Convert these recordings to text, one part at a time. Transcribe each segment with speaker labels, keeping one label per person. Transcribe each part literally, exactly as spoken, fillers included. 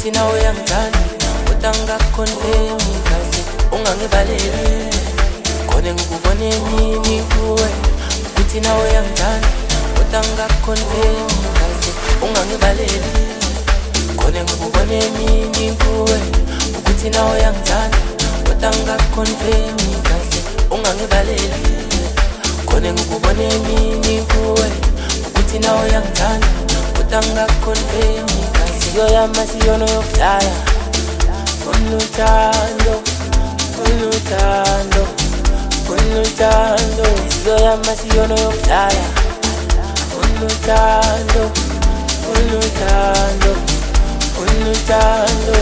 Speaker 1: ukuthi nawe uyangithanda kodwa ngingakukhonteni kahle ungangibaleli khona ngikubone nini kuwe ukuthi nawe uyangithanda kodwa ngingakukhonteni kahle ungangibaleli khona ngikubone nini kuwe ukuthi nawe uyangithanda kodwa ngingakukhonteni kahle ungangibaleli khona ngikubone nini kuwe ukuthi nawe uyangithanda kodwa ngingakukhonteni kahle siyo yamasiyono yokudlala Unutando, unutando, unutando siyo yamasiyono yokudlala Unutando, unutando, unutando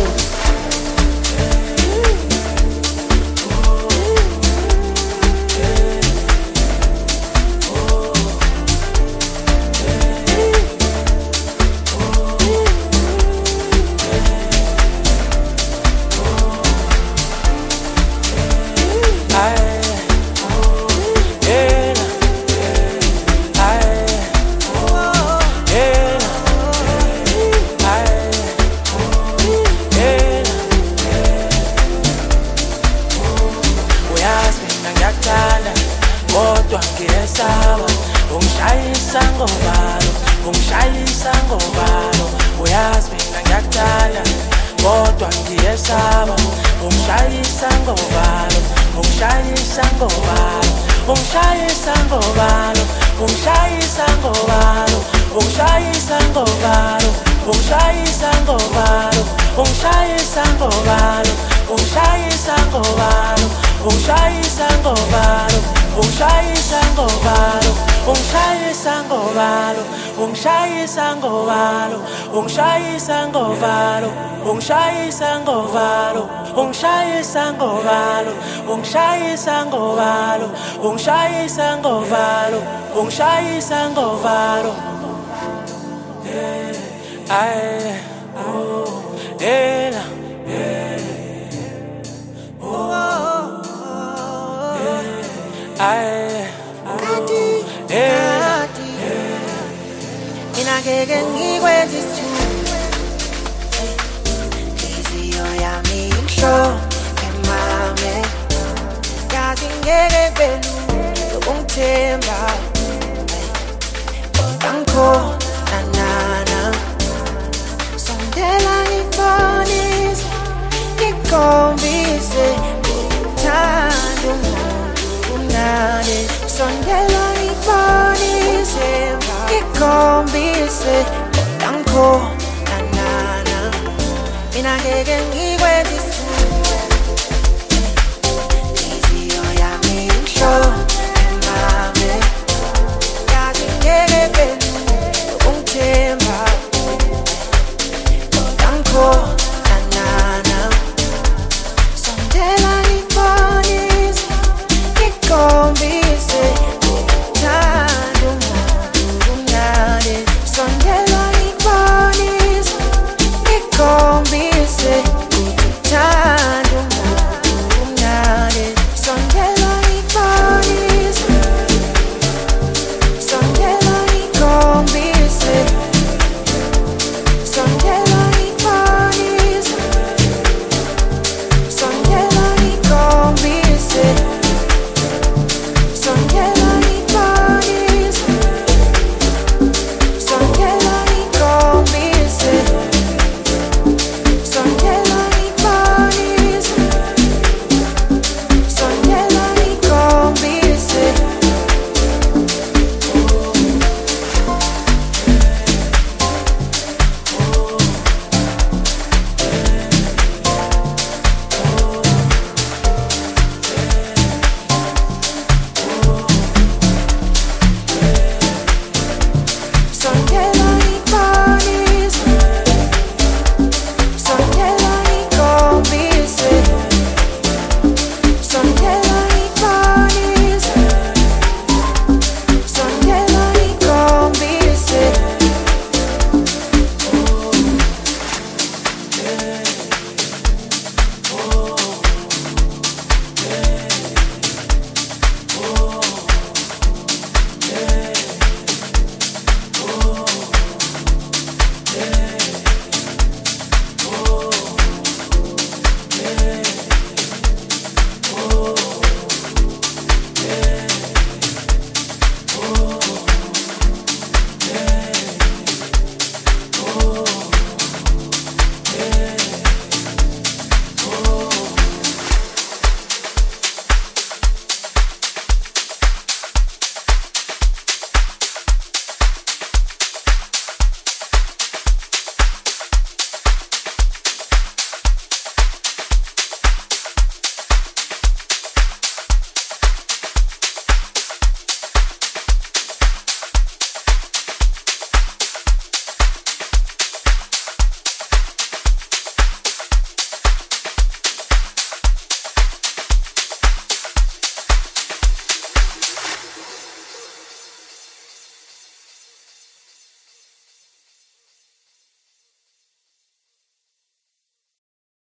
Speaker 1: Kodwa ngiyesaba ungishayisa ngobalo ungishayisa ngobalo uyazi mina ngiyakuthanda kodwa ngiyesaba ungishayisa ngobalo ungishayisa ngobalo ungishayisa ngobalo ungishayisa ngobalo ungishayisa ngobalo ungishayisa ngobalo ungishayisa ngobalo ungishayisa ngobalo ungishayisa ngobalo ungishayisa ngobalo ungishayisa ngobalo ungishayisa ngobalo ungishayisa ngobalo ungishayisa ngobalo ungishayisa ngobalo ungishayisa ngobalo ungishayisa ngobalo ungishayisa ngobalo ay oh ela Ay,
Speaker 2: Kati, Kati, mina ngeke ngikwenze isithunzi. Inhliziyo yami imhlophe mame, yazi ngeke belule ungithemba. Kodwa ngikhona nana, sondela ngikubonise, ngikhombise ukuthanda umuntu. Sondela ngikubonise, ngikhombise kodwa ngikhona nana mina ngeke ngikwenze